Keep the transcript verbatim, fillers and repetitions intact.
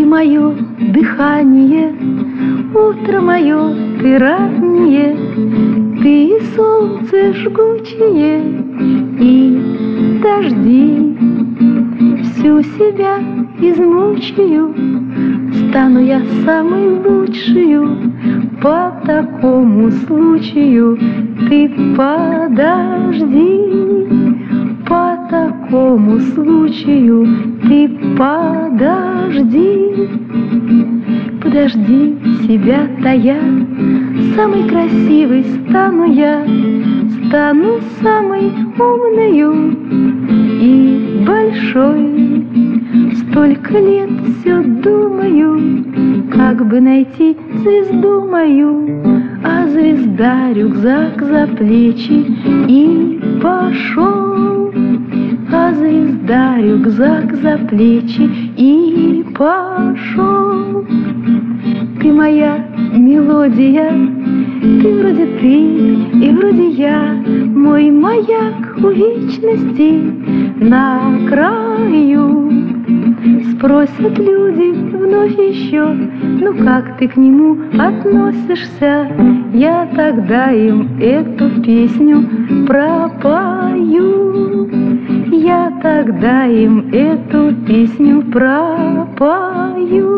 мое дыхание, утро мое, ты раннее, ты и солнце жгучее, и дожди. Всю себя измучаю, стану я самой лучшую. По такому случаю ты подожди. По такому случаю ты подожди. Подожди себя тая, самой красивой стану я, стану самой умною и большой. Столько лет все думаю, как бы найти звезду мою, а звезда рюкзак за плечи и пошел. А звезда рюкзак за плечи и пошел. Ты моя мелодия, ты вроде ты и вроде я, мой маяк у вечности на краю. Спросят люди вновь еще, ну как ты к нему относишься? Я тогда им эту песню пропою. Я тогда им эту песню пропою.